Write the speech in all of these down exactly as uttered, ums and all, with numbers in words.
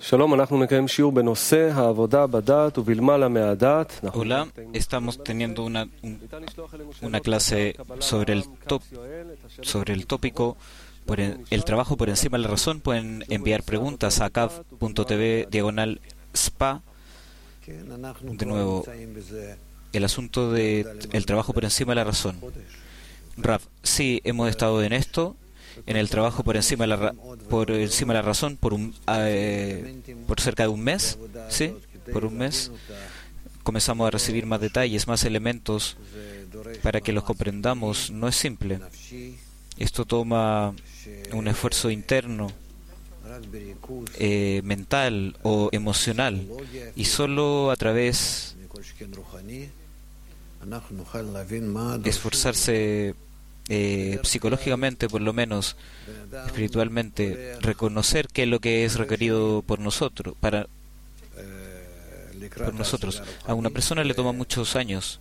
Hola, estamos teniendo una, un- una clase sobre el, top, sobre el tópico por en- el trabajo por encima de la razón. Pueden enviar preguntas a cav.tv diagonal spa. De nuevo, el asunto de el trabajo por encima de la razón. Rav, sí, hemos estado en esto, en el trabajo por encima de la, ra- por encima de la razón por un eh, por cerca de un mes, sí, por un mes. Comenzamos a recibir más detalles, más elementos para que los comprendamos. No es simple. Esto toma un esfuerzo interno, eh, mental o emocional, y solo a través de esforzarse eh, psicológicamente, por lo menos espiritualmente, reconocer qué es lo que es requerido por nosotros, para por nosotros. A una persona le toma muchos años.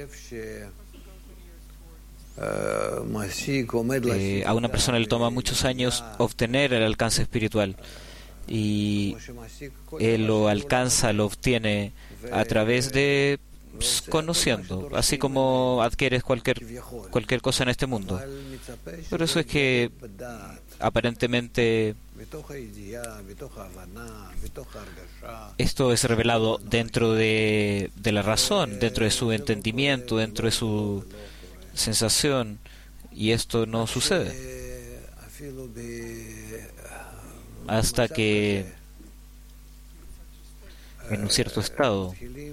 Eh, a una persona le toma muchos años obtener el alcance espiritual, y él lo alcanza, lo obtiene a través de pues, conociendo, así como adquieres cualquier cualquier cosa en este mundo. Por eso es que aparentemente esto es revelado dentro de, de la razón, dentro de su entendimiento, dentro de su sensación, y esto no sucede hasta que en un cierto estado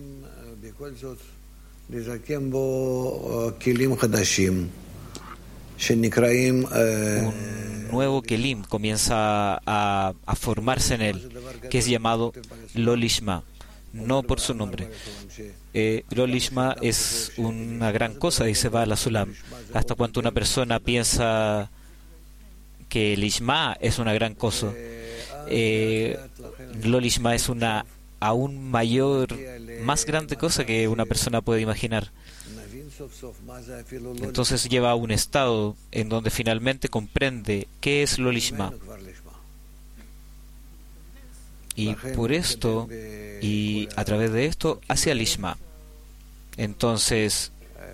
un nuevo kelim comienza a, a formarse en él, que es llamado Lolishma, no por su nombre. Eh, Lolishma es una gran cosa, dice Baal Sulam. Hasta cuando una persona piensa que el Ishma es una gran cosa, eh, Lolishma es una aún mayor, más grande cosa que una persona puede imaginar. Entonces lleva a un estado en donde finalmente comprende qué es Lolishma. Y por esto, y a través de esto, hacia el Ishma. Entonces,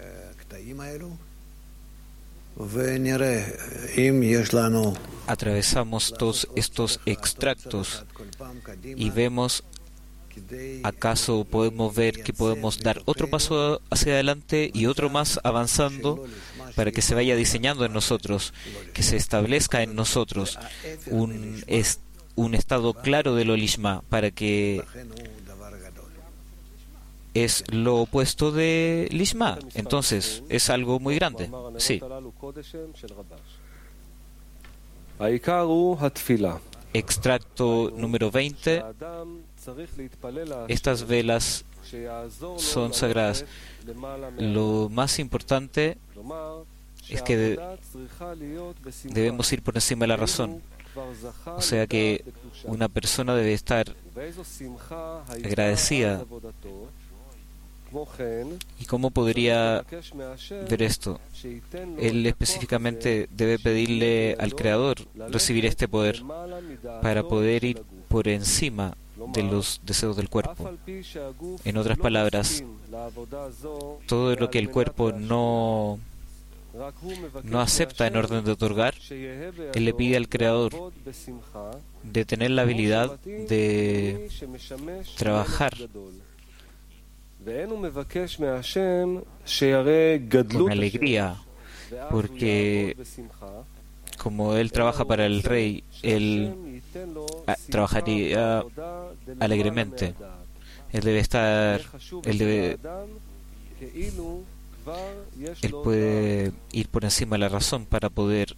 atravesamos todos estos extractos y vemos, ¿acaso podemos ver que podemos dar otro paso hacia adelante y otro más avanzando para que se vaya diseñando en nosotros, que se establezca en nosotros un, est un estado claro del Lolishma, para que es lo opuesto de Lishma? Entonces, es algo muy grande. Sí. Extracto número veinte. Estas velas son sagradas. Lo más importante es que de- debemos ir por encima de la razón. O sea que una persona debe estar agradecida. ¿Y cómo podría ver esto? Él específicamente debe pedirle al Creador recibir este poder para poder ir por encima de los deseos del cuerpo. En otras palabras, todo lo que el cuerpo no no acepta en orden de otorgar, él le pide al Creador de tener la habilidad de trabajar con alegría, porque como él trabaja para el rey, él ah, trabajaría alegremente. Él debe estar, él debe, él puede ir por encima de la razón para poder.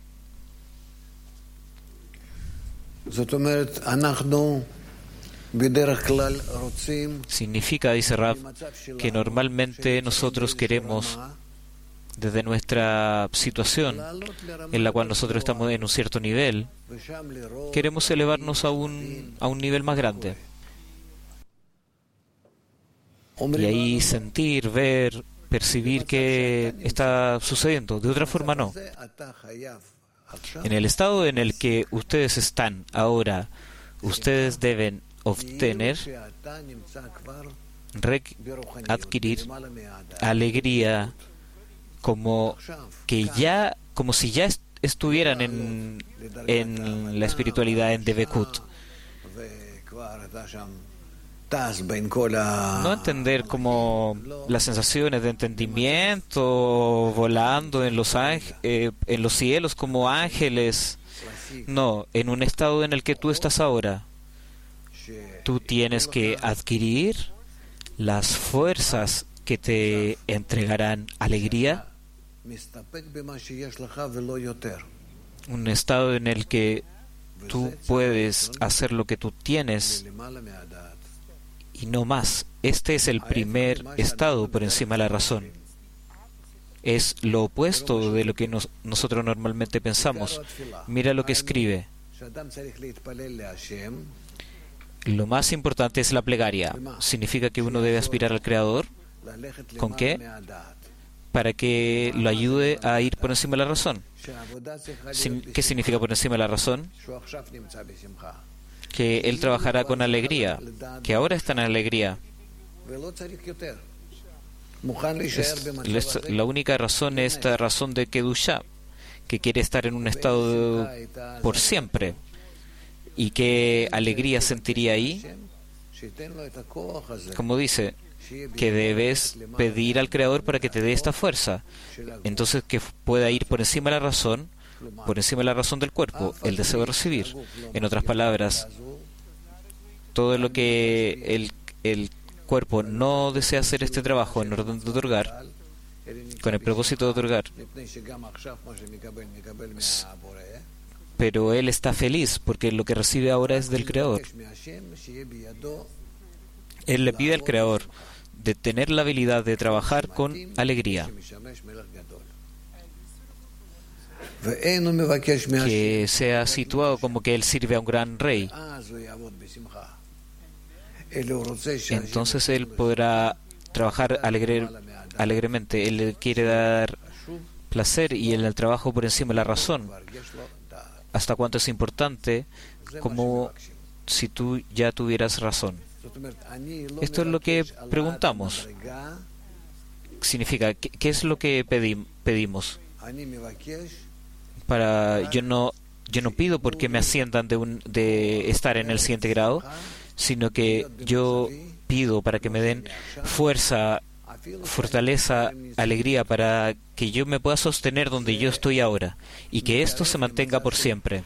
Significa, dice Rav, que normalmente nosotros queremos, desde nuestra situación en la cual nosotros estamos en un cierto nivel, queremos elevarnos a un, a un nivel más grande. Y ahí sentir, ver, percibir qué está sucediendo. De otra forma, no. En el estado en el que ustedes están ahora, ustedes deben obtener, adquirir alegría, como que ya, como si ya est estuvieran en, en la espiritualidad, en Devekut. No entender como las sensaciones de entendimiento, volando en los, eh, en los cielos como ángeles. No, en un estado en el que tú estás ahora. Tú tienes que adquirir las fuerzas que te entregarán alegría. Un estado en el que tú puedes hacer lo que tú tienes y no más. Este es el primer estado por encima de la razón. Es lo opuesto de lo que nos, nosotros normalmente pensamos. Mira lo que escribe. Lo más importante es la plegaria. ¿Significa que uno debe aspirar al Creador? ¿Con qué? Para que lo ayude a ir por encima de la razón. ¿Qué significa por encima de la razón? Que Él trabajará con alegría, que ahora está en alegría. Es, la única razón es esta razón de Kedusha, que quiere estar en un estado de, por siempre. ¿Y qué alegría sentiría ahí? Como dice, que debes pedir al Creador para que te dé esta fuerza. Entonces, que pueda ir por encima de la razón, por encima de la razón del cuerpo, el deseo de recibir. En otras palabras, todo lo que el, el cuerpo no desea hacer este trabajo en orden de otorgar, con el propósito de otorgar, pero él está feliz porque lo que recibe ahora es del Creador. Él le pide al Creador de tener la habilidad de trabajar con alegría, que sea situado como que él sirve a un gran rey. Entonces él podrá trabajar alegre, alegremente. Él le quiere dar placer y el trabajo por encima de la razón. Hasta cuánto es importante, como si tú ya tuvieras razón. Esto es lo que preguntamos. Significa, ¿qué, qué es lo que pedim, pedimos? Para yo no yo no pido porque me asciendan de un de estar en el siguiente grado, sino que yo pido para que me den fuerza, fortaleza, alegría, para que yo me pueda sostener donde yo estoy ahora y que esto se mantenga por siempre.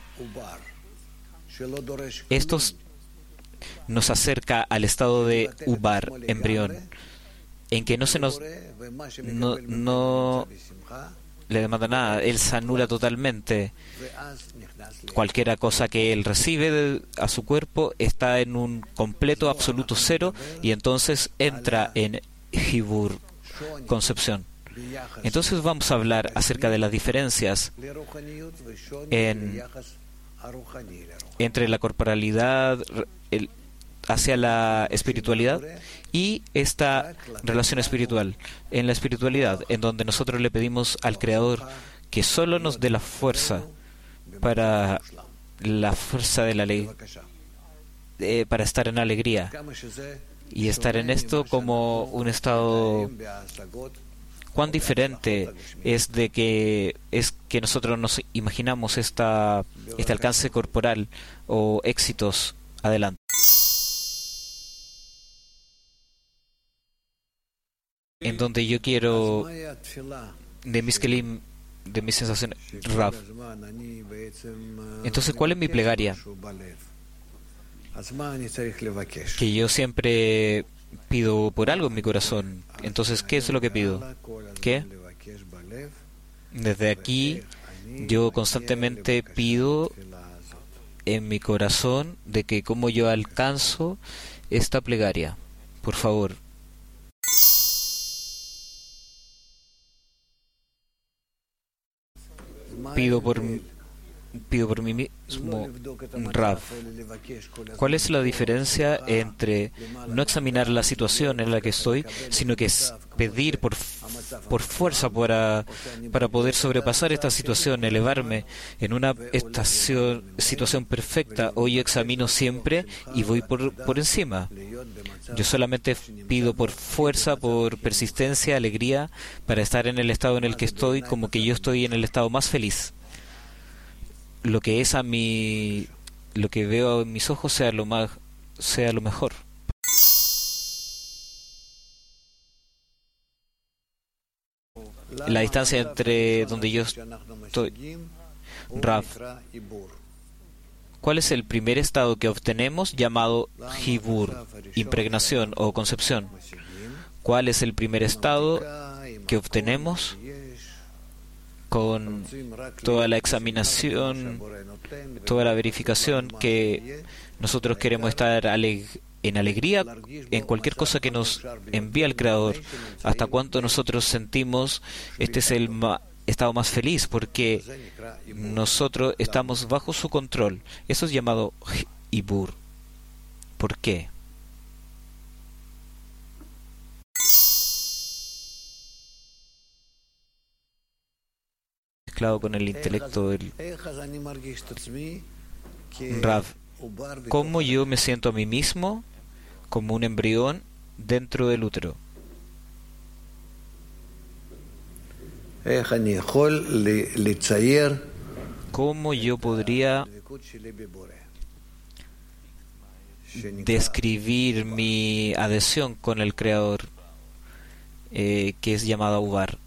Esto nos acerca al estado de Ubar, embrión, en que no se nos no, no le demanda nada, él se anula totalmente. Cualquier cosa que él recibe de, a su cuerpo está en un completo absoluto cero, y entonces entra en Hibur, concepción. Entonces vamos a hablar acerca de las diferencias en, entre la corporalidad el, hacia la espiritualidad y esta relación espiritual. En la espiritualidad, en donde nosotros le pedimos al Creador que solo nos dé la fuerza para la fuerza de la ley, eh, para estar en alegría y estar en esto como un estado. Cuán diferente es de que es que nosotros nos imaginamos esta este alcance corporal o éxitos adelante. En donde yo quiero de mis kelim, de mis sensaciones, Rav. Entonces, ¿cuál es mi plegaria? Que yo siempre pido por algo en mi corazón. Entonces, ¿qué es lo que pido? ¿Qué? Desde aquí, yo constantemente pido en mi corazón de que cómo yo alcanzo esta plegaria. Por favor. Pido por pido por mí mismo, Rav, ¿cuál es la diferencia entre no examinar la situación en la que estoy, sino que es pedir por, por fuerza para, para poder sobrepasar esta situación, elevarme en una estación, situación perfecta? O yo examino siempre y voy por, por encima. Yo solamente pido por fuerza, por persistencia, alegría, para estar en el estado en el que estoy, como que yo estoy en el estado más feliz. Lo que es a mi, lo que veo en mis ojos sea lo más, sea lo mejor. La distancia entre donde yo estoy, Rav, ¿cuál es el primer estado que obtenemos llamado Hibur, impregnación o concepción? ¿Cuál es el primer estado que obtenemos con toda la examinación, toda la verificación, que nosotros queremos estar aleg en alegría en cualquier cosa que nos envía el Creador? ¿Hasta cuánto nosotros sentimos este es el ma estado más feliz? Porque nosotros estamos bajo su control. Eso es llamado Hibur. ¿Por qué? Mezclado con el intelecto del Rav, ¿cómo yo me siento a mí mismo como un embrión dentro del útero? ¿Cómo yo podría describir mi adhesión con el Creador, eh, que es llamado Ubar?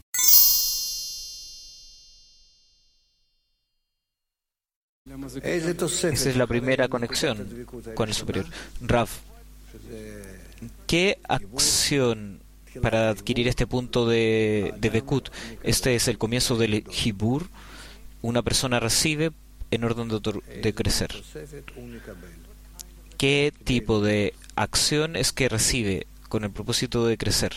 Esa es la primera conexión con el superior. Rav, ¿qué acción para adquirir este punto de, de Bekut? Este es el comienzo del Hibur. Una persona recibe en orden de, de crecer. ¿Qué tipo de acción es que recibe con el propósito de crecer?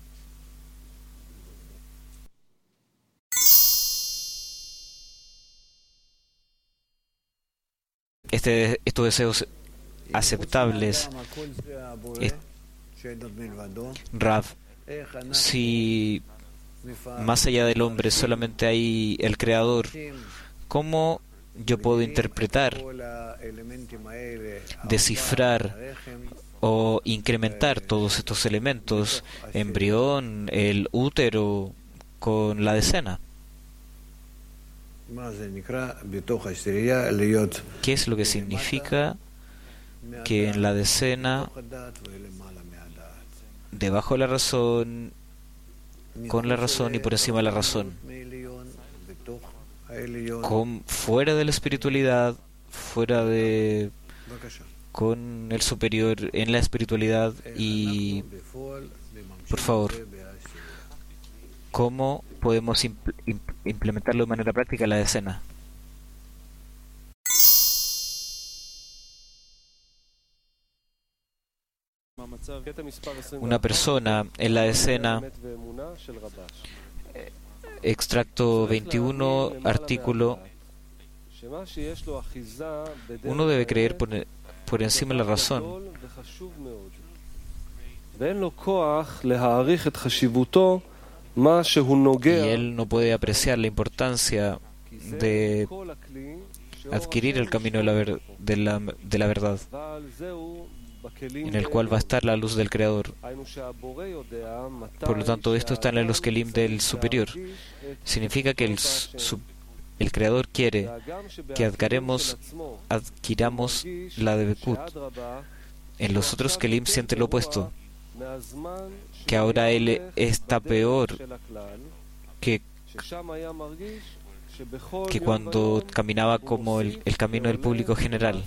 Este, estos deseos aceptables, es, Rav, si más allá del hombre solamente hay el Creador, ¿cómo yo puedo interpretar, descifrar o incrementar todos estos elementos, embrión, el útero, con la decena? ¿Qué es lo que significa que en la decena, debajo de la razón, con la razón y por encima de la razón, con, fuera de la espiritualidad, fuera de, con el superior, en la espiritualidad? Y por favor, ¿cómo podemos impl impl implementarlo de manera práctica en la decena? Una persona en la decena, extracto veintiuno, artículo, uno debe creer por, por encima de la razón, y él no puede apreciar la importancia de adquirir el camino de la, ver, de la, de la verdad, en el cual va a estar la luz del Creador. Por lo tanto, esto está en los kelim del superior. Significa que el, su, el Creador quiere que adquiramos, adquiramos la de Bekut. En los otros kelim siente lo opuesto, que ahora él está peor que, que cuando caminaba como el, el camino del público general.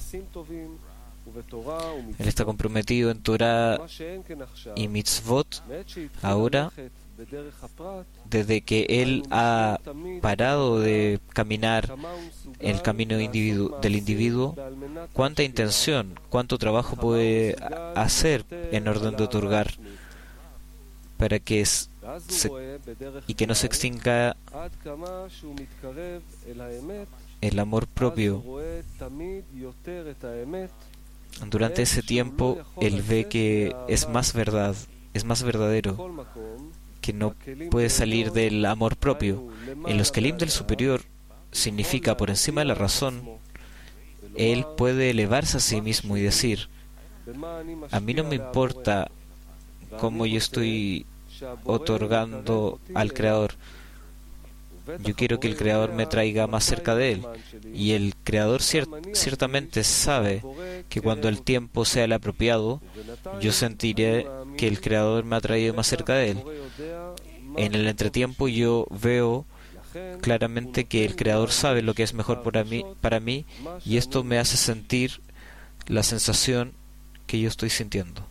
Él está comprometido en Torah y mitzvot. Ahora, desde que él ha parado de caminar el camino individu del individuo, cuánta intención, cuánto trabajo puede hacer en orden de otorgar para que se, y que no se extinga el amor propio, durante ese tiempo él ve que es más verdad, es más verdadero, que no puede salir del amor propio. En los kelim del superior significa por encima de la razón, él puede elevarse a sí mismo y decir: a mí no me importa cómo yo estoy otorgando al Creador. Yo quiero que el Creador me traiga más cerca de Él. Y el Creador cier- ciertamente sabe que cuando el tiempo sea el apropiado, yo sentiré que el Creador me ha traído más cerca de Él. En el entretiempo yo veo claramente que el Creador sabe lo que es mejor para mí, para mí, y esto me hace sentir la sensación que yo estoy sintiendo.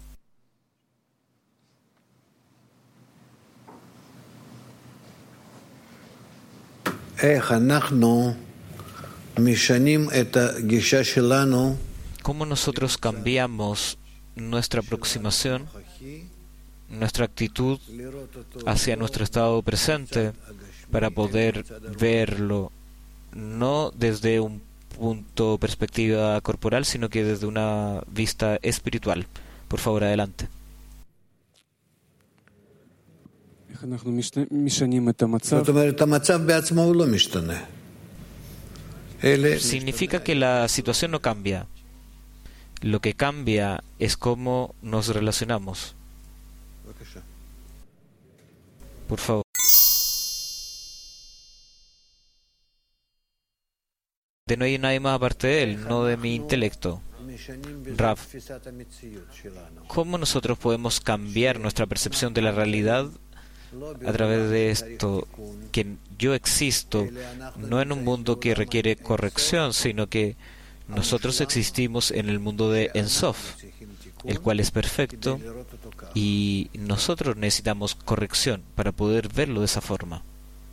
¿Cómo nosotros cambiamos nuestra aproximación, nuestra actitud hacia nuestro estado presente para poder verlo no desde un punto de perspectiva corporal, sino que desde una vista espiritual? Por favor, adelante. Significa que la situación no cambia. Lo que cambia es cómo nos relacionamos. Por favor. De no hay nadie más aparte de él, no de mi intelecto. Rav, ¿cómo nosotros podemos cambiar nuestra percepción de la realidad a través de esto? Que yo existo no en un mundo que requiere corrección, sino que nosotros existimos en el mundo de Ensof, el cual es perfecto, y nosotros necesitamos corrección para poder verlo de esa forma.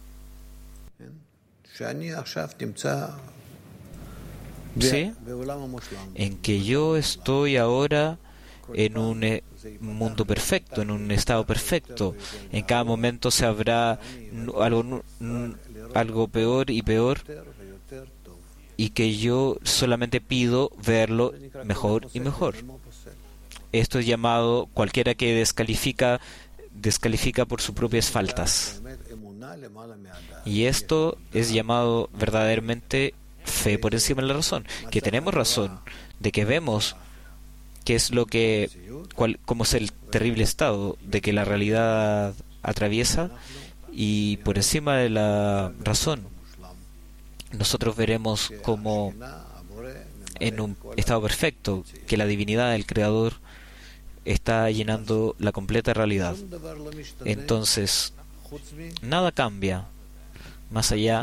¿Sí? En que yo estoy ahora en un eh, mundo perfecto, en un estado perfecto. En cada momento se habrá algo, algo peor y peor, y que yo solamente pido verlo mejor y mejor. Esto es llamado, cualquiera que descalifica, descalifica por sus propias faltas. Y esto es llamado verdaderamente fe por encima de la razón, que tenemos razón, de que vemos qué es lo que, cuál, cómo es el terrible estado de que la realidad atraviesa, y por encima de la razón nosotros veremos como en un estado perfecto que la divinidad del Creador está llenando la completa realidad. Entonces nada cambia más allá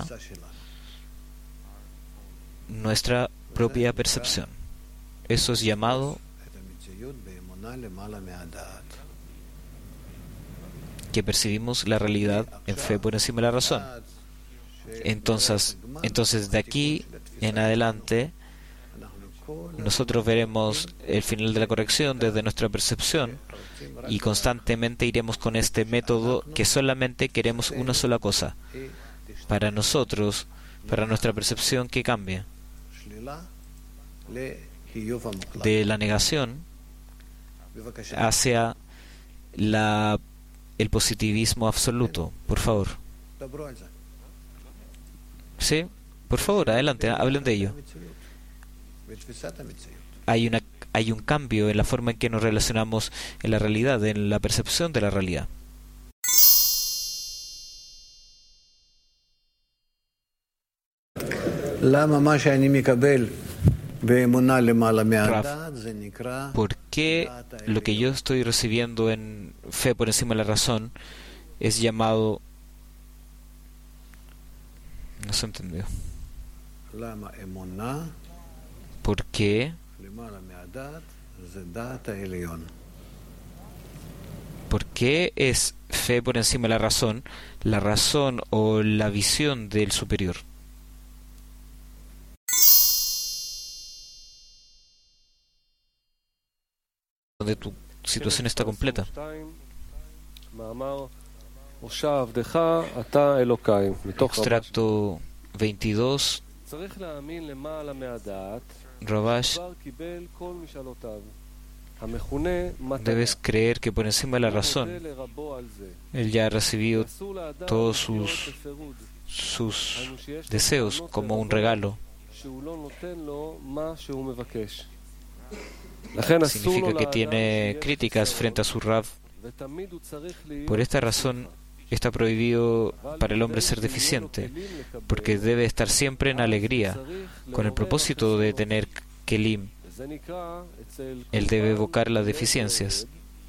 nuestra propia percepción. Eso es llamado que percibimos la realidad en fe por encima de la razón. Entonces, entonces de aquí en adelante nosotros veremos el final de la corrección desde nuestra percepción, y constantemente iremos con este método que solamente queremos una sola cosa para nosotros, para nuestra percepción, que cambie de la negación hacia la, el positivismo absoluto. Por favor. Sí, por favor, adelante, hablen de ello. Hay una hay un cambio en la forma en que nos relacionamos en la realidad, en la percepción de la realidad. Rav, ¿por qué lo que yo estoy recibiendo en fe por encima de la razón es llamado? No se entendió. ¿Por qué? ¿Por qué es fe por encima de la razón, la razón o la visión del superior? Donde tu situación está completa. Extracto veintidós, Rabash, debes creer que por encima de la razón él ya ha recibido todos sus, sus deseos como un regalo. Significa que tiene críticas frente a su Rab. Por esta razón está prohibido para el hombre ser deficiente, porque debe estar siempre en alegría, con el propósito de tener kelim. Él debe evocar las deficiencias.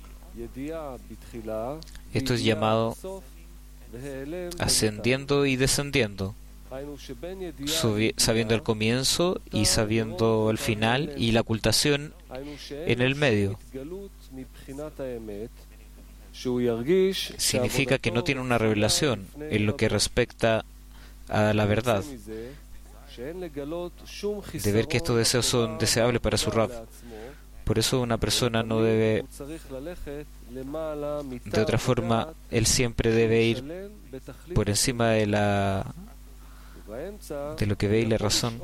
Esto es llamado ascendiendo y descendiendo, sabiendo el comienzo y sabiendo el final, y la ocultación en el medio. Significa que no tiene una revelación en lo que respecta a la verdad, de ver que estos deseos son deseables para su Rab. Por eso una persona no debe, de otra forma, él siempre debe ir por encima de la de lo que ve y la razón.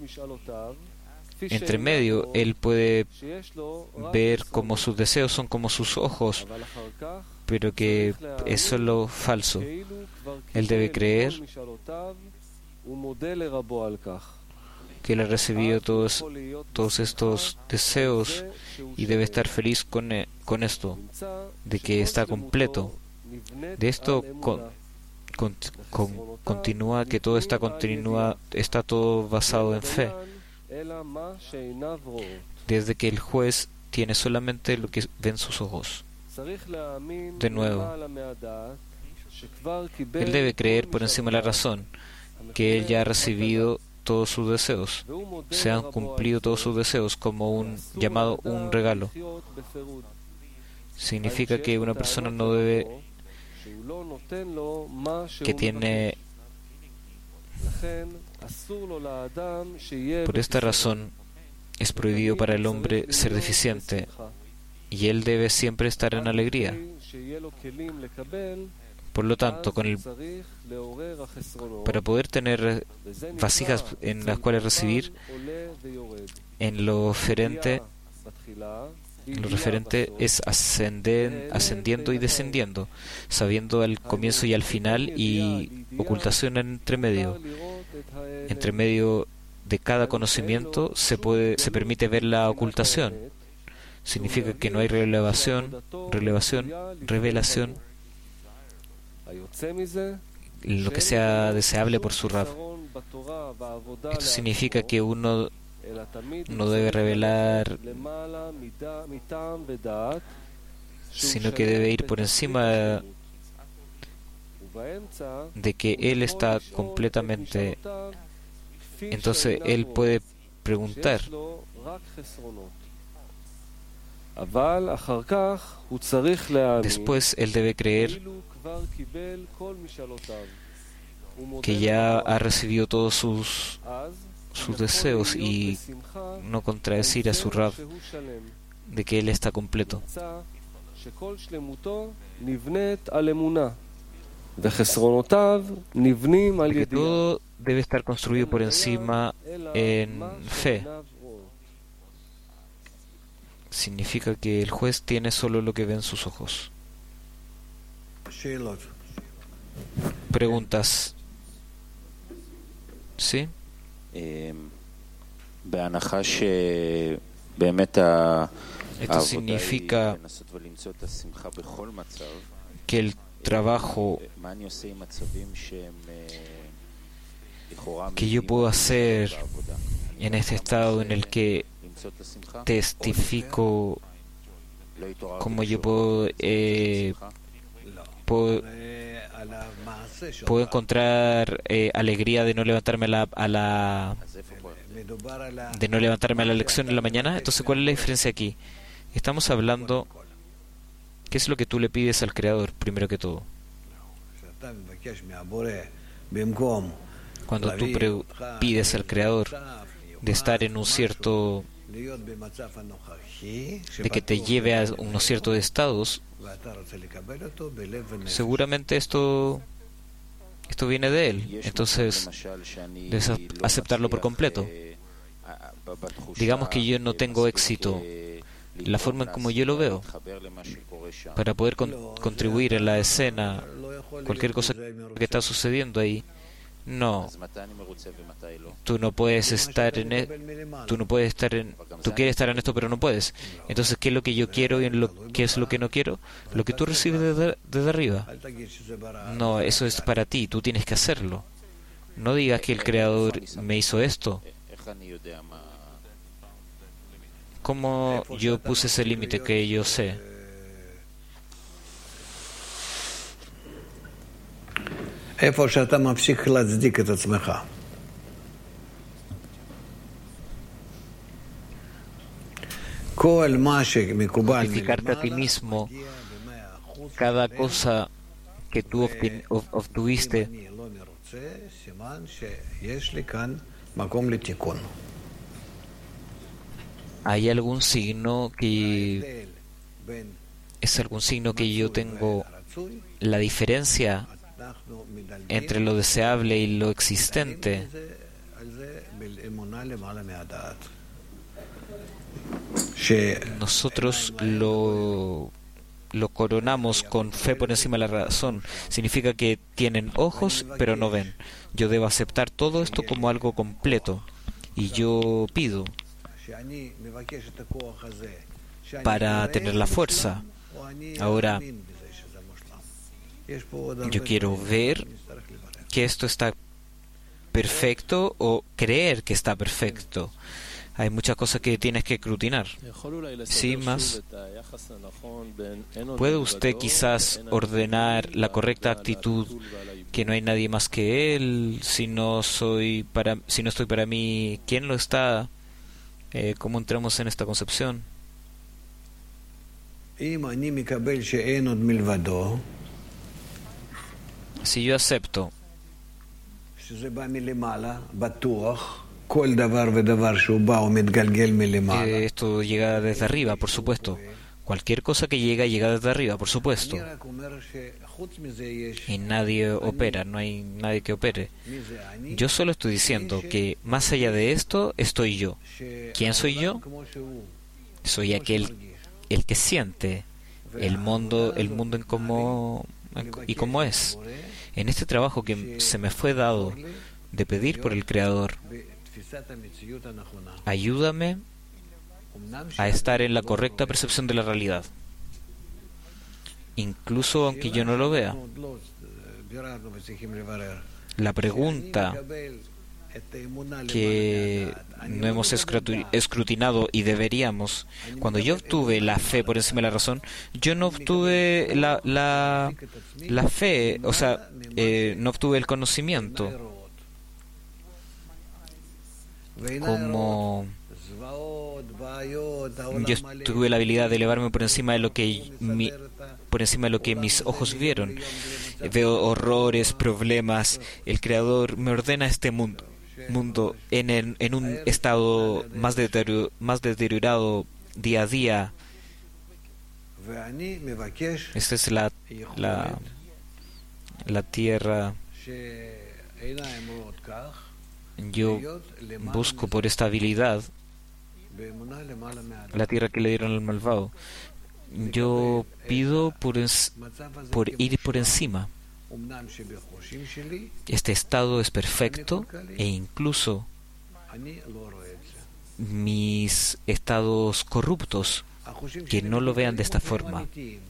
Entre medio, él puede ver como sus deseos son como sus ojos, pero que es solo falso. Él debe creer que él ha recibido todos, todos estos deseos y debe estar feliz con, con esto, de que está completo. De esto con, con, con, continúa que todo está, continúa, está todo basado en fe, desde que el juez tiene solamente lo que ven sus ojos. De nuevo, él debe creer por encima de la razón que él ya ha recibido todos sus deseos, se han cumplido todos sus deseos como un llamado un regalo. Significa que una persona no debe, que tiene, por esta razón es prohibido para el hombre ser deficiente, y él debe siempre estar en alegría. Por lo tanto, con el, para poder tener vasijas en las cuales recibir, en lo referente, en lo referente es ascender, ascendiendo y descendiendo, sabiendo al comienzo y al final, y ocultación entre medio. Entre medio de cada conocimiento se puede, se permite ver la ocultación. Significa que no hay revelación, revelación, revelación, lo que sea deseable por su Rab. Esto significa que uno no debe revelar, sino que debe ir por encima de que él está completamente. Entonces él puede preguntar, después él debe creer que ya ha recibido todos sus sus deseos y no contradecir a su Rab de que él está completo. Porque todo debe estar construido por encima en fe. Significa que el juez tiene solo lo que ven sus ojos. Preguntas. ¿Sí? Esto significa que el trabajo que yo puedo hacer en este estado en el que testifico cómo yo puedo, eh, puedo, puedo encontrar eh, alegría de no levantarme a la, a la de no levantarme a la lección en la mañana. Entonces, ¿cuál es la diferencia aquí? Estamos hablando, ¿qué es lo que tú le pides al Creador, primero que todo? Cuando tú pre- pides al Creador de estar en un cierto, de que te lleve a unos ciertos estados, seguramente esto Esto viene de Él, entonces debes aceptarlo por completo. Digamos que yo no tengo éxito, la forma en como yo lo veo, para poder con contribuir en la escena, cualquier cosa que está sucediendo ahí. No, tú no puedes estar en e tú no puedes estar en tú quieres estar en esto pero no puedes. Entonces, ¿qué es lo que yo quiero y en lo qué es lo que no quiero? Lo que tú recibes desde, desde arriba. No, eso es para ti, tú tienes que hacerlo. No digas que el Creador me hizo esto. ¿Cómo yo puse ese límite que yo sé? Justificarte a ti mismo cada cosa que tú obten, ob, obtuviste ¿hay algún signo que es algún signo que yo tengo la diferencia entre lo deseable y lo existente? Nosotros lo, lo coronamos con fe por encima de la razón. Significa que tienen ojos pero no ven. Yo debo aceptar todo esto como algo completo. Y yo pido para tener la fuerza. Ahora, yo quiero ver que esto está perfecto o creer que está perfecto. Hay muchas cosas que tienes que escrutinar. Sí, más. ¿Puede usted quizás ordenar la correcta actitud, que no hay nadie más que Él? Si no soy para, si no estoy para mí, ¿quién lo está? Eh, ¿Cómo entramos en esta concepción? Si yo acepto que esto llega desde arriba, por supuesto. Cualquier cosa que llega, llega desde arriba, por supuesto. Y nadie opera, no hay nadie que opere. Yo solo estoy diciendo que más allá de esto, estoy yo. ¿Quién soy yo? Soy aquel, el que siente el mundo, el mundo en cómo y cómo es. En este trabajo que se me fue dado de pedir por el Creador, ayúdame a estar en la correcta percepción de la realidad, incluso aunque yo no lo vea. La pregunta que no hemos escrutinado y deberíamos: cuando yo obtuve la fe por encima de la razón, yo no obtuve la, la, la fe, o sea, eh, no obtuve el conocimiento. Como yo tuve la habilidad de elevarme por encima de lo que mi, por encima de lo que mis ojos vieron. Veo horrores, problemas. El Creador me ordena este mundo, mundo en, en, en un estado más, deterior, más deteriorado día a día. Esta es la, la, la tierra. Yo busco por esta habilidad la tierra que le dieron al malvado. Yo pido por, es, por ir por encima. Este estado es perfecto e incluso mis estados corruptos, que no lo vean de esta forma.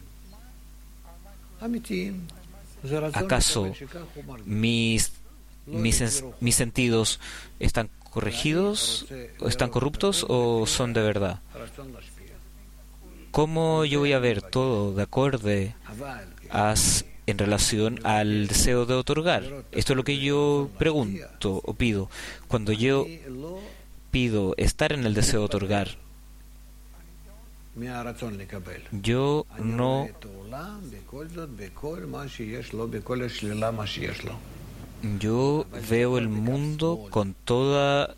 ¿Acaso mis Mis, mis sentidos están corregidos, o están corruptos o son de verdad? ¿Cómo yo voy a ver todo de acuerdo a, en relación al deseo de otorgar? Esto es lo que yo pregunto o pido. Cuando yo pido estar en el deseo de otorgar, yo no Yo veo el mundo con toda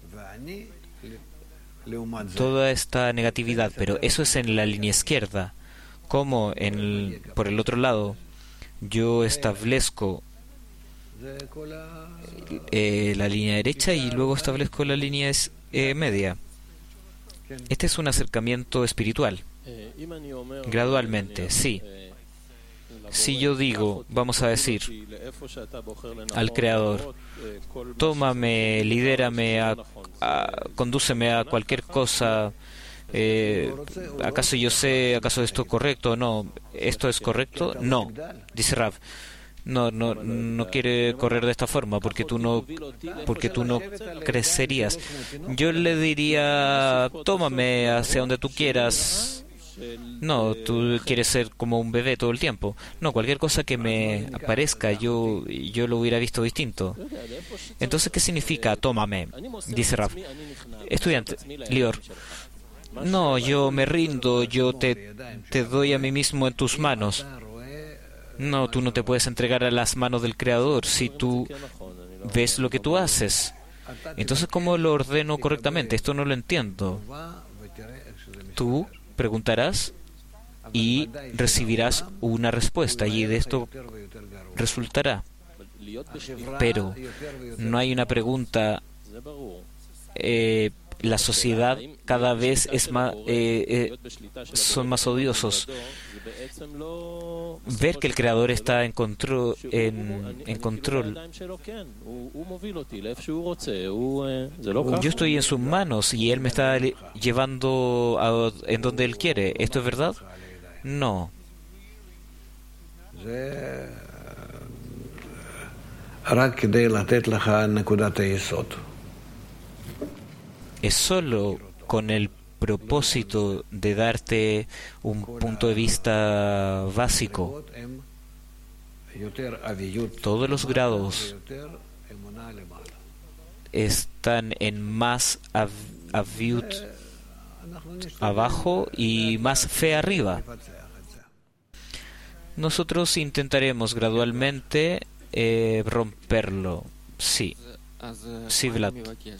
toda esta negatividad, pero eso es en la línea izquierda. Como en el, por el otro lado, yo establezco eh, la línea derecha y luego establezco la línea es, eh, media. Este es un acercamiento espiritual. Gradualmente, sí. Si yo digo, vamos a decir, al Creador, tómame, lidérame, a, a, condúceme a cualquier cosa, eh, ¿acaso yo sé, acaso esto es correcto o no? ¿Esto es correcto? No, dice Rav. No, no, no quiere correr de esta forma porque tú no, porque tú no crecerías. Yo le diría, tómame hacia donde tú quieras. No, tú quieres ser como un bebé todo el tiempo. No, cualquier cosa que me aparezca, yo, yo lo hubiera visto distinto. Entonces, ¿qué significa tómame? Dice Rav. Estudiante, Lior. No, yo me rindo, yo te, te doy a mí mismo en tus manos. No, tú no te puedes entregar a las manos del Creador si tú ves lo que tú haces. Entonces, ¿cómo lo ordeno correctamente? Esto no lo entiendo. Tú preguntarás y recibirás una respuesta y de esto resultará. Pero no hay una pregunta. Eh, la sociedad cada vez es más, eh, eh, son más odiosos. Ver que el Creador está en control, en, en control. Yo estoy en sus manos y Él me está llevando a, en donde Él quiere. ¿Esto es verdad? No. Es solo con el propósito de darte un punto de vista básico. Todos los grados están en más av aviut abajo y más fe arriba. Nosotros intentaremos gradualmente eh, romperlo. Sí. Sí, Vlad.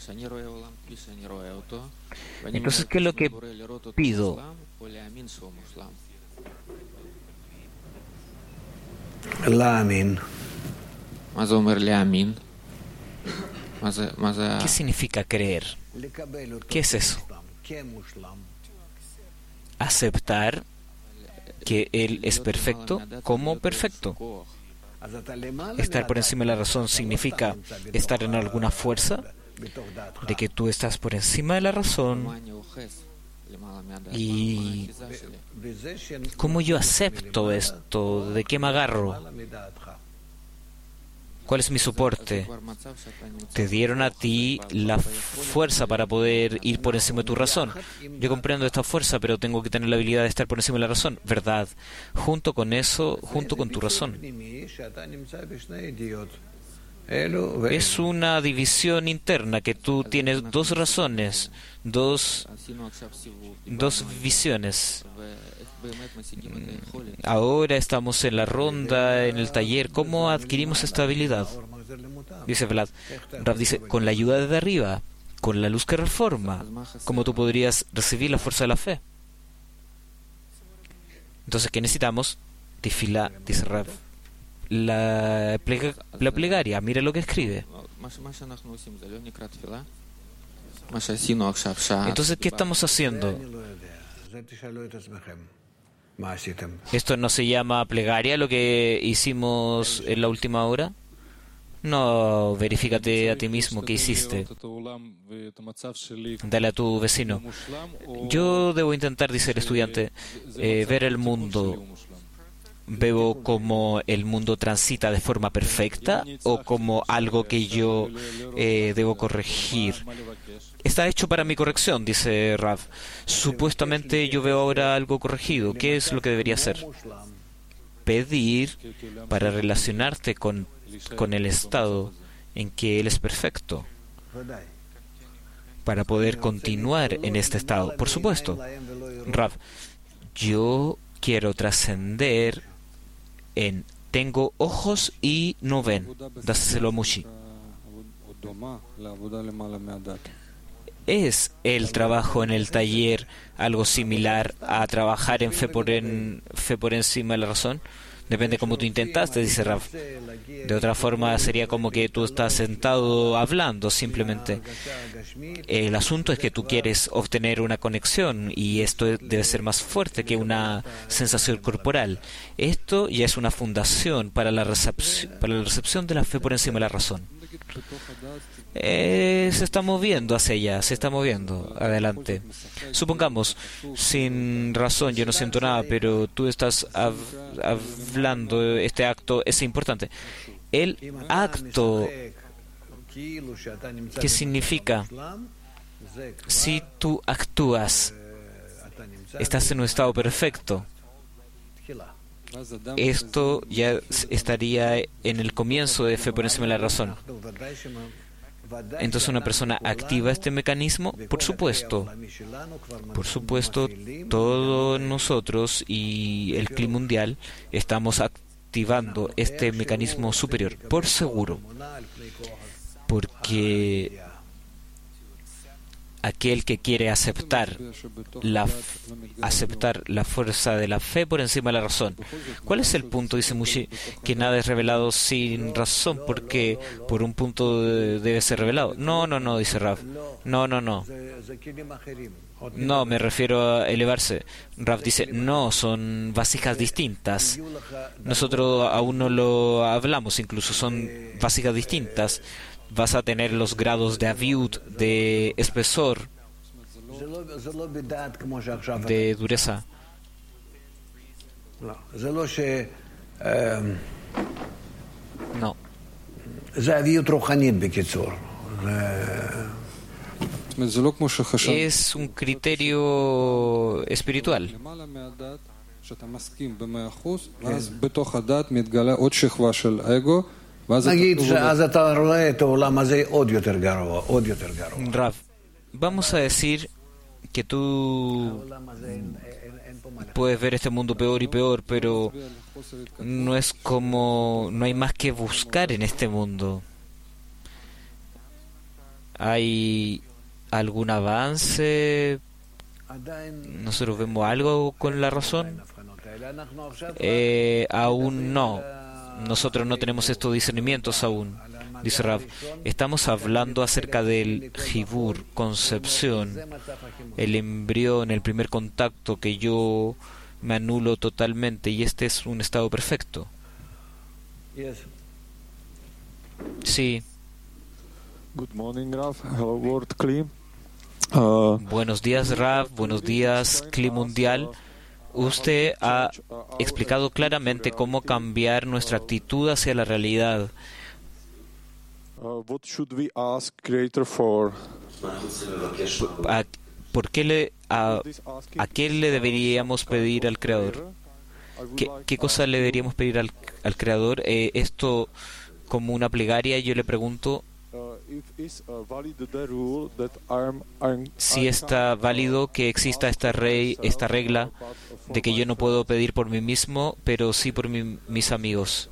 Entonces, ¿qué es lo que pido? ¿Qué significa creer? ¿Qué es eso? Aceptar que Él es perfecto como perfecto. Estar por encima de la razón significa estar en alguna fuerza de que tú estás por encima de la razón. Y ¿cómo yo acepto esto? ¿De qué me agarro? ¿Cuál es mi soporte? Te dieron a ti la fuerza para poder ir por encima de tu razón. Yo comprendo esta fuerza, pero tengo que tener la habilidad de estar por encima de la razón. ¿Verdad? Junto con eso, junto con tu razón. Es una división interna que tú tienes dos razones, dos, dos visiones. Ahora estamos en la ronda, en el taller. ¿Cómo adquirimos esta habilidad? Dice Vlad. Rav dice, con la ayuda de arriba, con la luz que reforma. ¿Cómo tú podrías recibir la fuerza de la fe? Entonces, ¿qué necesitamos? Tefilá, dice Rav. La, plega, la plegaria, mira lo que escribe. Entonces, ¿qué estamos haciendo? ¿Esto no se llama plegaria, lo que hicimos en la última hora? No, verifícate a ti mismo qué hiciste. Dale a tu vecino. Yo debo intentar, dice el estudiante, eh, ver el mundo. ¿Veo como el mundo transita de forma perfecta o como algo que yo eh, debo corregir? Está hecho para mi corrección, dice Rav. Supuestamente yo veo ahora algo corregido. ¿Qué es lo que debería hacer? Pedir para relacionarte con, con el estado en que Él es perfecto, para poder continuar en este estado. Por supuesto, Rav, yo quiero trascender en tengo ojos y no ven. Dáselo a Mushi. ¿Es el trabajo en el taller algo similar a trabajar en fe por, en, fe por encima de la razón? Depende cómo tú intentaste, dice Rav. De otra forma sería como que tú estás sentado hablando simplemente. El asunto es que tú quieres obtener una conexión y esto debe ser más fuerte que una sensación corporal. Esto ya es una fundación para la recepción, para la recepción de la fe por encima de la razón. Eh, se está moviendo hacia allá, se está moviendo adelante. Supongamos, sin razón, yo no siento nada, pero tú estás hab- hablando, este acto es importante. El acto, ¿qué significa? Si tú actúas, estás en un estado perfecto. Esto ya estaría en el comienzo de fe por encima de la razón. Entonces, ¿una persona activa este mecanismo? Por supuesto. Por supuesto, todos nosotros y el clima mundial estamos activando este mecanismo superior, por seguro. Porque aquel que quiere aceptar la, aceptar la fuerza de la fe por encima de la razón. ¿Cuál es el punto? Dice Mushi, que nada es revelado sin razón, porque por un punto debe ser revelado. No, no, no, dice Rav. No, no, no. No, me refiero a elevarse. Rav dice, no, son vasijas distintas. Nosotros aún no lo hablamos, incluso son vasijas distintas. Vas a tener los grados de aviud, de espesor, de dureza. No. Es un criterio espiritual. Rav, vamos a decir que tú puedes ver este mundo peor y peor, pero no es como, no hay más que buscar en este mundo. ¿Hay algún avance? ¿Nosotros vemos algo con la razón? Eh, aún no. Nosotros no tenemos estos discernimientos aún, dice Rav. Estamos hablando acerca del Jibur, concepción, el embrión, el primer contacto, que yo me anulo totalmente, y este es un estado perfecto. Sí. Good morning, Rav. Hello, World Kli. Uh, buenos días, Rav. Buenos días, Kli Mundial. Usted ha explicado claramente cómo cambiar nuestra actitud hacia la realidad. Uh, what should we ask Creator for? ¿A, ¿Por qué le, a, ¿A qué le deberíamos pedir al Creador? ¿Qué, qué cosa le deberíamos pedir al, al Creador? Eh, esto como una plegaria, yo le pregunto si está válido que exista esta, rey, esta regla de que yo no puedo pedir por mí mismo, pero sí por mi, mis amigos.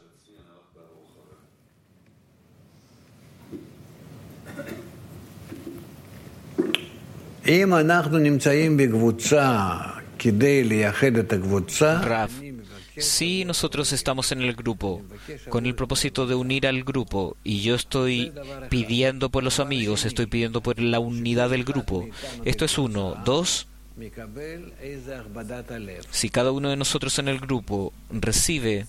Rav, si nosotros estamos en el grupo con el propósito de unir al grupo y yo estoy pidiendo por los amigos, estoy pidiendo por la unidad del grupo, esto es uno. Dos, si cada uno de nosotros en el grupo recibe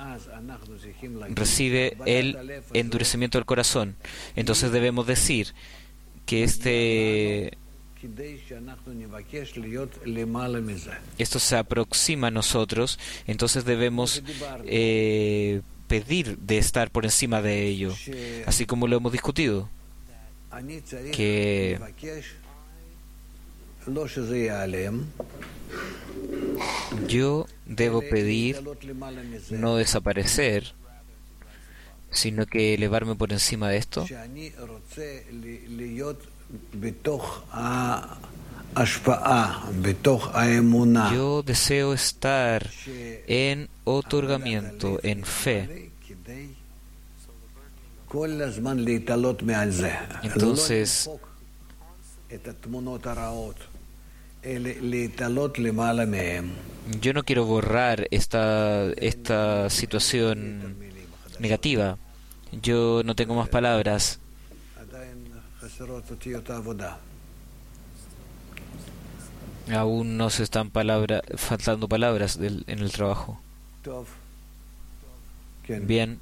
recibe el endurecimiento del corazón, entonces debemos decir que este esto se aproxima a nosotros, entonces debemos eh, pedir de estar por encima de ello, así como lo hemos discutido, que yo debo pedir no desaparecer, sino que elevarme por encima de esto. Yo deseo estar en otorgamiento, en fe. Entonces, Yo no quiero borrar esta, esta situación negativa. Yo no tengo más palabras. Aún nos están palabra, faltando palabras del, en el trabajo. Bien.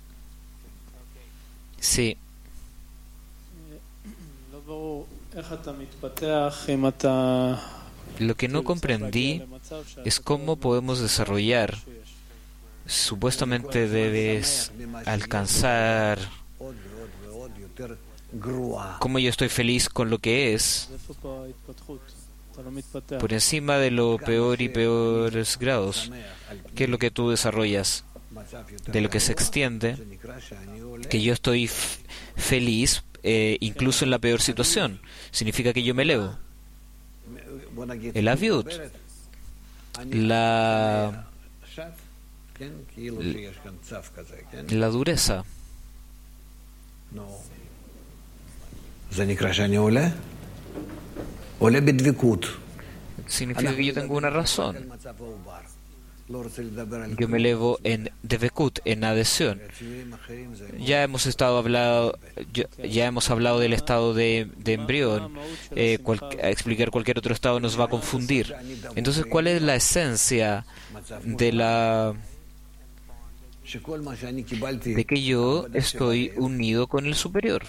Sí. Lo que no comprendí es cómo podemos desarrollar. Supuestamente debes alcanzar. Cómo yo estoy feliz con lo que es, por encima de lo peor y peores grados. ¿Qué es lo que tú desarrollas? De lo que se extiende, que yo estoy f feliz eh, incluso en la peor situación. Significa que yo me elevo. El aviud, la, la dureza. Significa que yo tengo una razón. Yo me elevo en devekut, en adhesión. Ya hemos estado hablado, ya, ya hemos hablado del estado de, de embrión. Eh, cual, explicar cualquier otro estado nos va a confundir. Entonces, ¿cuál es la esencia de la de que yo estoy unido con el superior?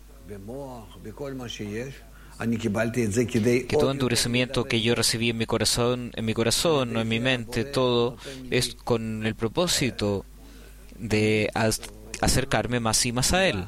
Que todo endurecimiento que yo recibí en mi corazón, en mi corazón o en mi mente, todo es con el propósito de acercarme más y más a Él.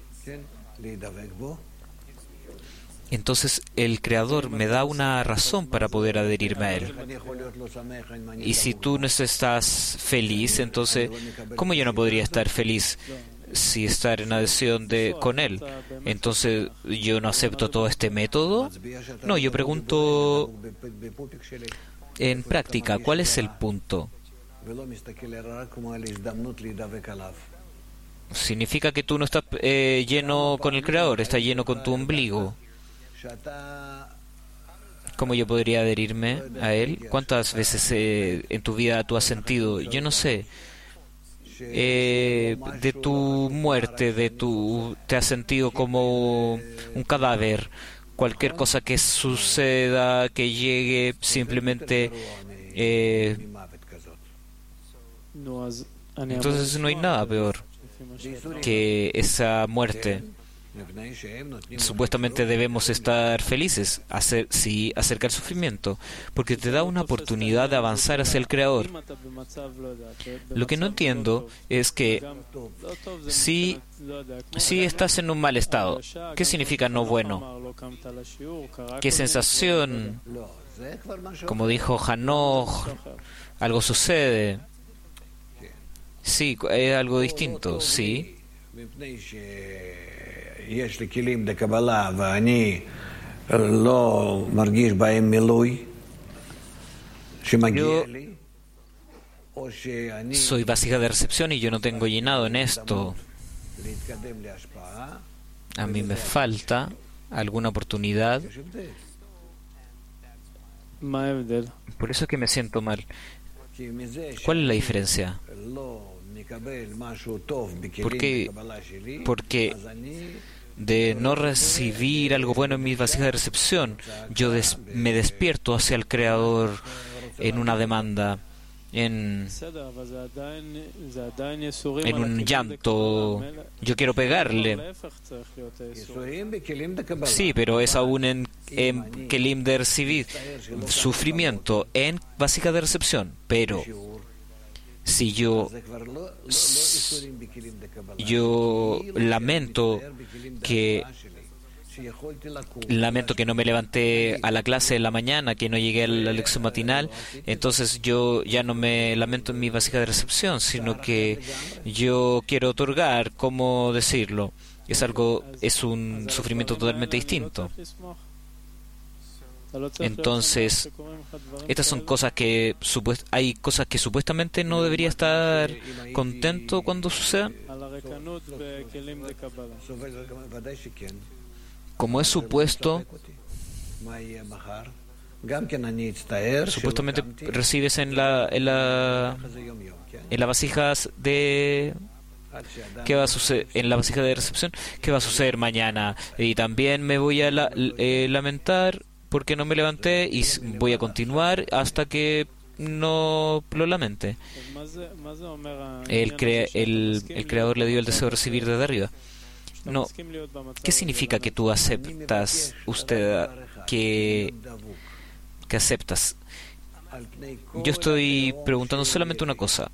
Entonces el Creador me da una razón para poder adherirme a Él. Y si tú no estás feliz, entonces, ¿cómo yo no podría estar feliz? Si estar en adhesión de, con Él, entonces yo no acepto todo este método. No, yo pregunto en práctica, ¿cuál es el punto? Significa que tú no estás eh, lleno con el Creador, estás lleno con tu ombligo. ¿Cómo yo podría adherirme a Él? ¿Cuántas veces eh, en tu vida tú has sentido, yo no sé, Eh, de tu muerte, de tu, te has sentido como un cadáver? Cualquier cosa que suceda, que llegue, simplemente eh, entonces no hay nada peor que esa muerte. Supuestamente debemos estar felices, hacer, sí, acerca del sufrimiento, porque te da una oportunidad de avanzar hacia el Creador. Lo que no entiendo es que si, si estás en un mal estado, ¿qué significa no bueno? ¿Qué sensación? Como dijo Hanoch, algo sucede. Sí, es algo distinto, sí. Yo soy vasija de recepción y yo no tengo llenado en esto. A mí me falta alguna oportunidad. Por eso es que me siento mal. ¿Cuál es la diferencia? Porque, porque de no recibir algo bueno en mi vasija de recepción, yo des, me despierto hacia el Creador en una demanda, en, en un llanto. Yo quiero pegarle. Sí, pero es aún en, en kelim de recibir sufrimiento en vasija de recepción. Pero si yo yo lamento que lamento que no me levanté a la clase en la mañana, que no llegué a la lección matinal, entonces yo ya no me lamento en mi vasija de recepción, sino que yo quiero otorgar, ¿cómo decirlo? Es algo, es un sufrimiento totalmente distinto. Entonces, estas son cosas que supuest hay cosas que supuestamente no debería estar contento cuando sucedan. Como es supuesto, supuestamente recibes en la en la en las vasijas de ¿qué va a suceder en la vasija de recepción? ¿Qué va a suceder mañana? Y también me voy a la, eh, lamentar porque no me levanté y voy a continuar hasta que no lo lamente. El, crea, el, el creador le dio el deseo de recibir desde arriba. No. ¿Qué significa que tú aceptas, usted, que, que aceptas? Yo estoy preguntando solamente una cosa.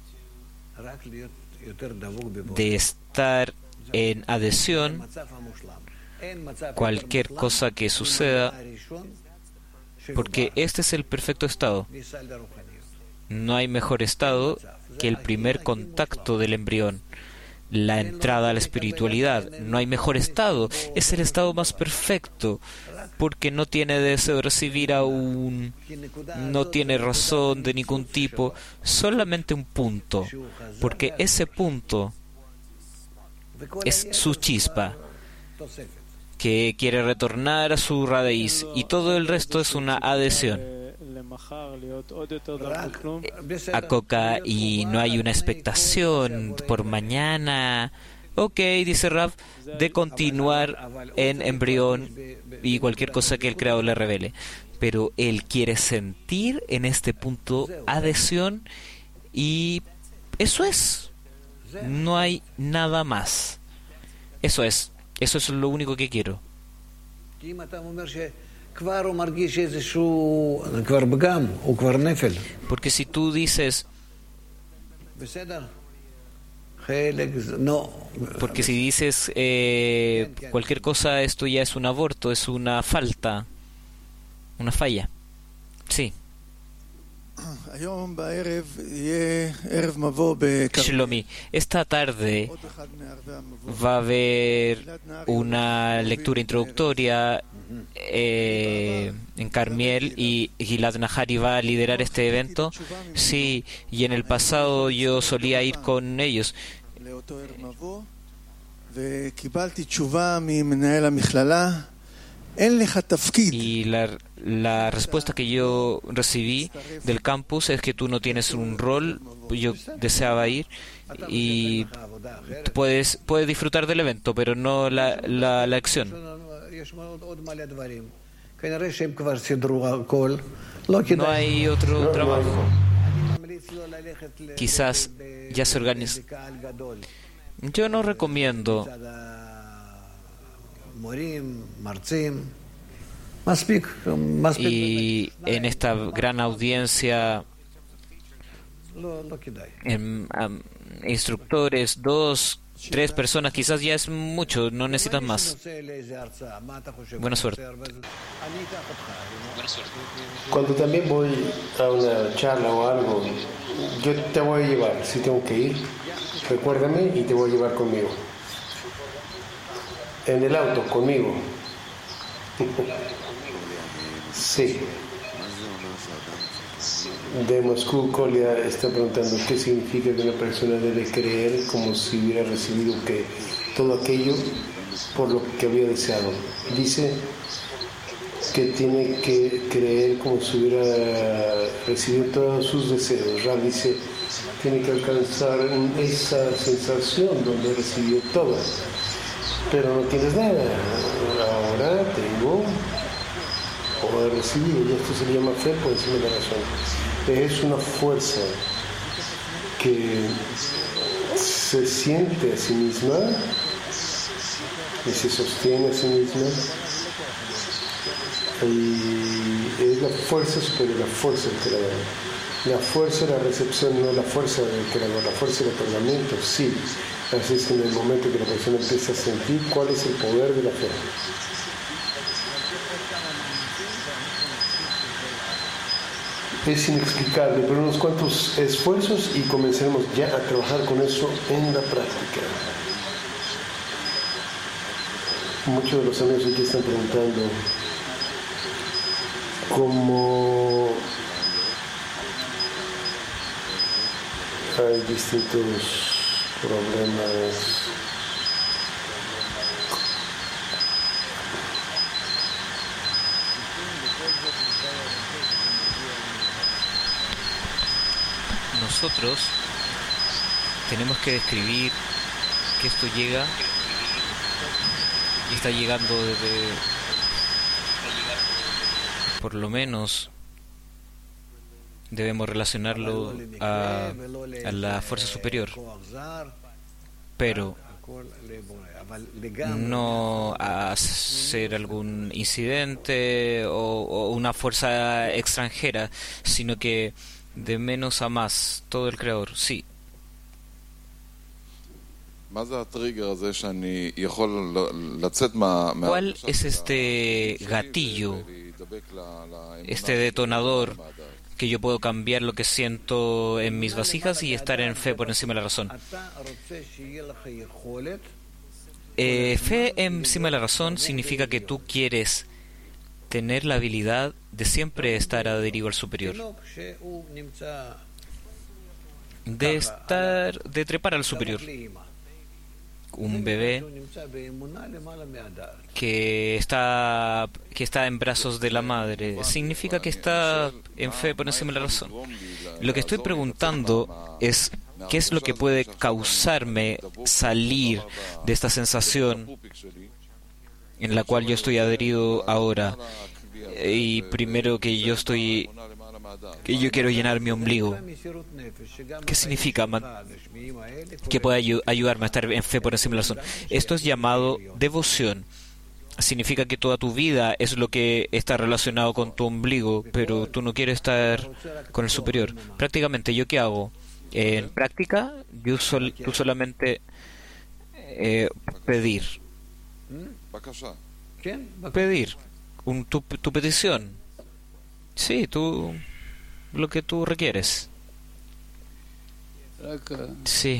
De estar en adhesión, cualquier cosa que suceda, porque este es el perfecto estado. No hay mejor estado que el primer contacto del embrión, la entrada a la espiritualidad. No hay mejor estado, es el estado más perfecto, porque no tiene deseo de recibir aún, no tiene razón de ningún tipo, solamente un punto, porque ese punto es su chispa, que quiere retornar a su raíz, y todo el resto es una adhesión a coca, y no hay una expectación por mañana. Ok, dice Rav, de continuar en embrión y cualquier cosa que el creador le revele. Pero él quiere sentir en este punto adhesión, y eso es. No hay nada más. Eso es. Eso es lo único que quiero. Porque si tú dices... Porque si dices eh, cualquier cosa, esto ya es un aborto, es una falta, una falla. Sí. Shlomi, esta tarde va a haber una lectura introductoria eh, en Carmiel, y Gilad Nahari va a liderar este evento. Sí, y en el pasado yo solía ir con ellos. Y la, la respuesta que yo recibí del campus es que tú no tienes un rol. Yo deseaba ir y puedes puedes disfrutar del evento, pero no la, la, la acción. No hay otro trabajo. Quizás ya se organiza. Yo no recomiendo. Y en esta gran audiencia, en, um, instructores, dos, tres personas, quizás ya es mucho, no necesitas más. Buena suerte. Cuando también voy a una charla o algo, yo te voy a llevar, si tengo que ir, recuérdame y te voy a llevar conmigo. En el auto, conmigo. Sí. De Moscú, Kolia está preguntando qué significa que una persona debe creer como si hubiera recibido que todo aquello por lo que había deseado. Dice que tiene que creer como si hubiera recibido todos sus deseos. Ra dice, tiene que alcanzar esa sensación donde recibió todo. Pero no tienes nada. Ahora tengo o he recibido, y esto se llama fe por encima de la razón. Es una fuerza que se siente a sí misma y se sostiene a sí misma, y es la fuerza superior, la fuerza del creador. La fuerza de la recepción no es la fuerza del creador, la fuerza del otorgamiento sí. Así es que en el momento que la persona empieza a sentir cuál es el poder de la fe. Es inexplicable, pero unos cuantos esfuerzos y comenzaremos ya a trabajar con eso en la práctica. Muchos de los amigos aquí están preguntando cómo hay distintos problemas nosotros tenemos que describir que esto llega y está llegando desde, por lo menos debemos relacionarlo a, a la fuerza superior, pero no a ser algún incidente o, o una fuerza extranjera, sino que de menos a más, todo el Creador, sí. ¿Cuál es este gatillo, este detonador que yo puedo cambiar lo que siento en mis vasijas y estar en fe por encima de la razón? Eh, fe encima de la razón significa que tú quieres tener la habilidad de siempre estar adherido al superior, de estar, de trepar al superior. Un bebé que está que está en brazos de la madre significa que está en fe por encima de la razón. Lo que estoy preguntando es qué es lo que puede causarme salir de esta sensación en la cual yo estoy adherido ahora, y primero que yo estoy que yo quiero llenar mi ombligo. ¿Qué significa man? Que puede ayu- ayudarme a estar en fe por encima de la razón? Esto es llamado devoción. Significa que toda tu vida es lo que está relacionado con tu ombligo, pero tú no quieres estar con el superior. Prácticamente, ¿yo qué hago? En práctica, yo sol- tú solamente eh, pedir. Pedir un, tu, tu petición. Sí, tú, lo que tú requieres. Sí.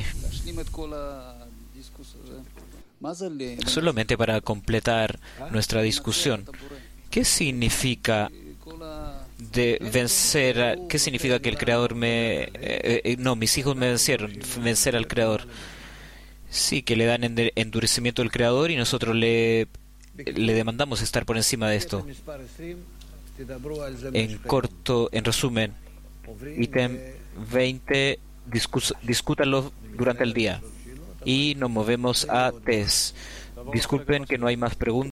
Solamente para completar nuestra discusión, ¿qué significa de vencer? A, ¿Qué significa que el Creador me... Eh, eh, no, mis hijos me vencieron, vencer al Creador? Sí, que le dan endurecimiento al Creador y nosotros le, le demandamos estar por encima de esto. En corto, en resumen, ítem veinte, discus, discútanlo durante el día. Y nos movemos a test. Disculpen que no hay más preguntas.